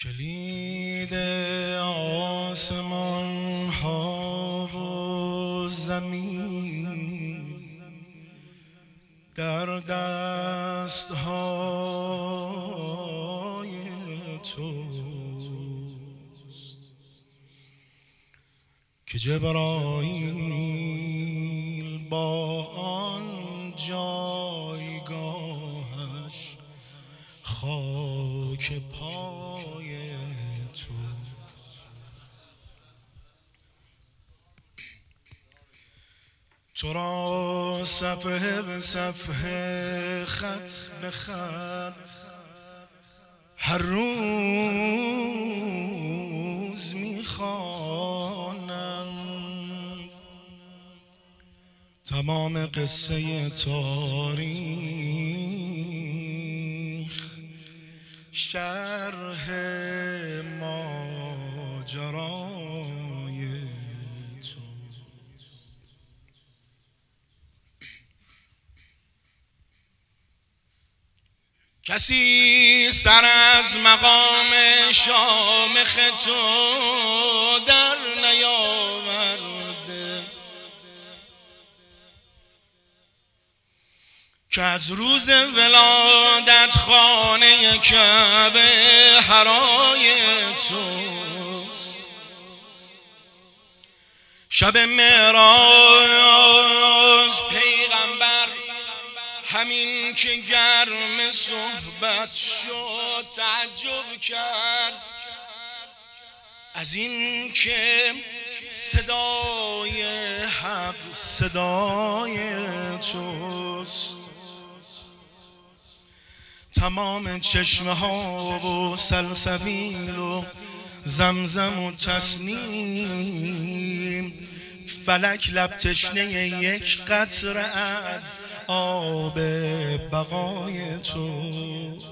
کلید آسمان ها و زمین در دست های توست که جبرائیل با آن جایگاهش خاک پای تو. تو را صفحه به صفحه خط به خط هر روز میخوانم تمام قصه تاریخ، شرح ماجرای تو. کسی سر از مقام شامخ تو در نیاورده که از روز ولادت خانه کعبه حرای توست. شب معراج پیغمبر همین که گرم صحبت شد تعجب کرد از این که صدای حق صدای توست. تمام چشمه ها و سلسبیل و زمزم و تسنیم، فلک لب تشنه یک قطره از آب بقای توست.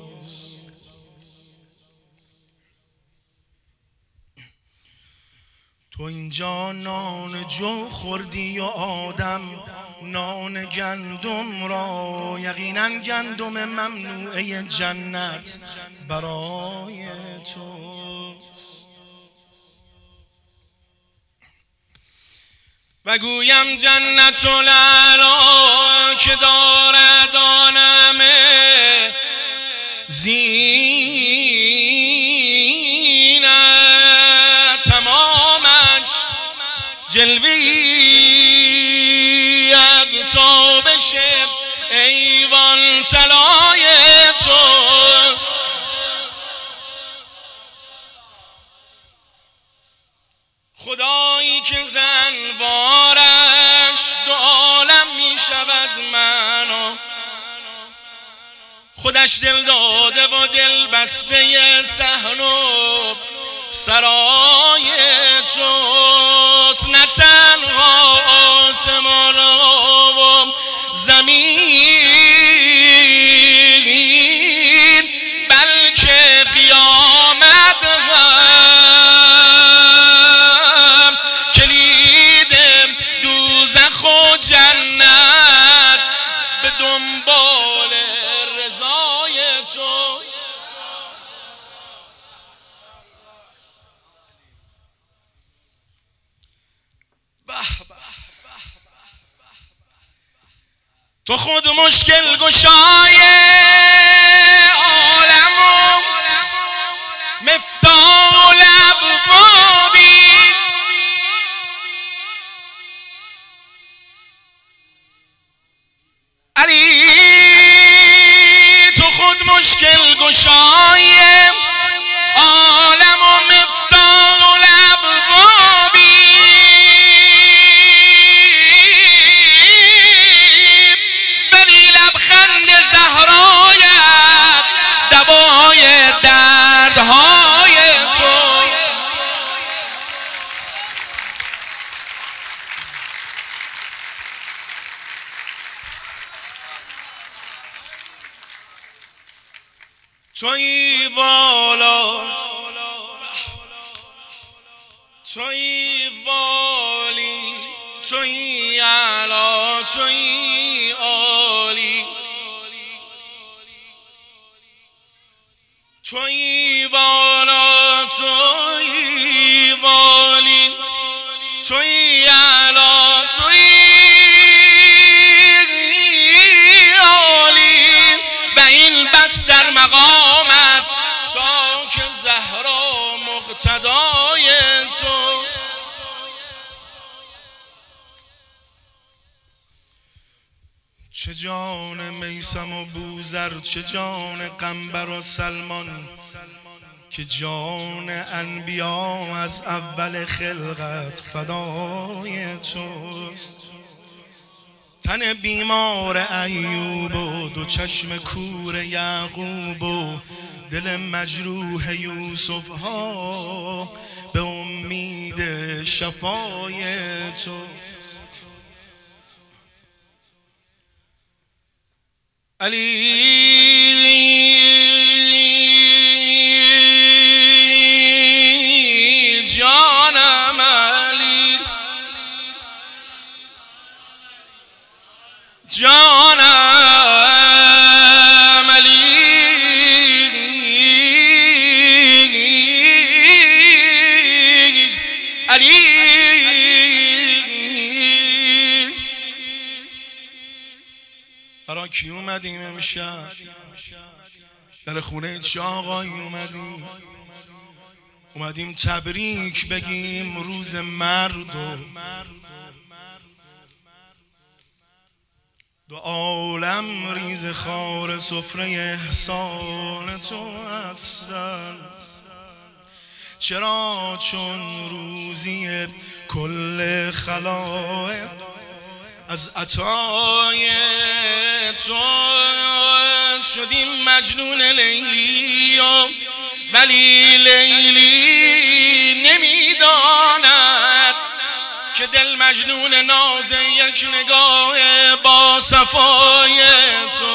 تو اینجا نان جو خوردی و آدم نان گندم را، یقینا گندم ممنوعه جنت برای توست. و گویم جنت العلا که دارد آنم زینت، تمامش جلوی از تابش ایوان طلای توست. خدایی که زنبارش دو عالم می شود منو، خودش دل داده و دل بسته صحن و سرای توست. نه تنها آسمان و زمین بلکه قیامت هم کلید دوزخ و جنت به دنبال رضای توست. تو خود مشکل گشای عالم و مفتاح الابوابی، علی تو خود مشکل گشای عالم و مفتاح الابوابی، لبخند زهرایت دوای دردهای تو. تویی والا، تویی والی، تویی اعلی، تویی عالی، تویی بالا جان میثم و بوذر، چه جان قنبر و سلمان، که جان انبیا از اول خلقت فدای توست. تن بیمار ایوب و دو چشم کور یعقوب و دل مجروح یوسف ها به امید شفای تو. علی جانم، علی جانم، علی علی برا کی اومدیم امشب؟ در خونه چه آقایی اومدیم تبریک بگیم روز مرد و دو عالم ریز خار سفره احسان تو هستن. چرا چون روزی کل خلائق از عطای تو شدیم مجنون لیلی، ولی لیلی نمیداند که دل مجنون ناز یک نگاه با صفای تو.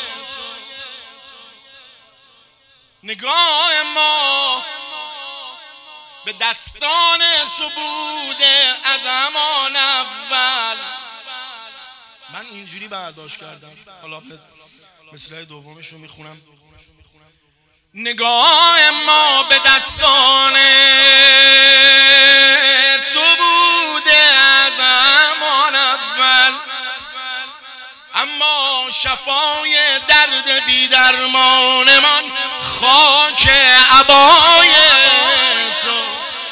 نگاه ما به دستان تو بوده از همان اول. من اینجوری برداشت کردم، حالا مثل دومش رو میخونم. نگاه ما به دستان تو بوده از همان اول، اما شفای درد بی درمانمان خاک عبای تو.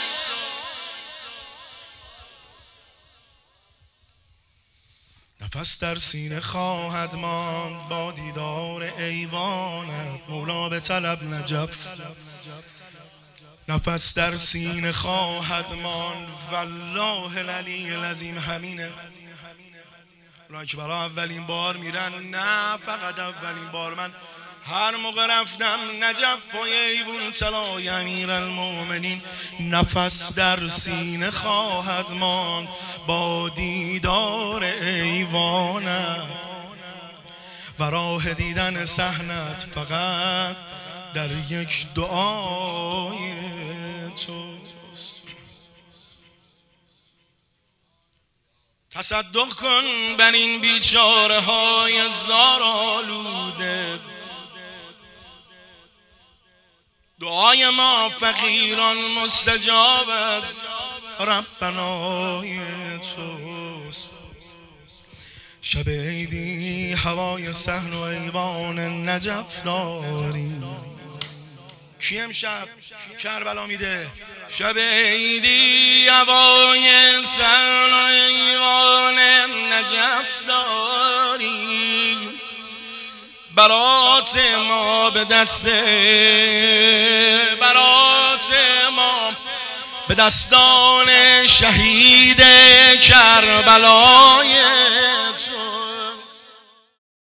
نفس در سینه خواهد ماند با دیدار ایوانت، مولا به طلب نجف. نفس در سینه خواهد ماند والله العلی العظیم همینه. اونایی که برای اولین بار میرن، نه فقط اولین بار، من هر موقع رفتم نجف پای ایوون طلای امیرالمومنین، نفس در سینه خواهد ماند با دیدار ایوانت و راه دیدن صحنت فقط در یک دعای توست. تصدق کن بر این بیچاره های زار آلوده، دعای ما فقیران مستجاب از ربنای توست. شب عیدی هوای صحن و ایوان نجف داری. کی امشب کربلا میده؟ شب عیدی هوای صحن و ایوان نجف داری. برات ما به دست، برات ما به دستان شهید کربلای تو.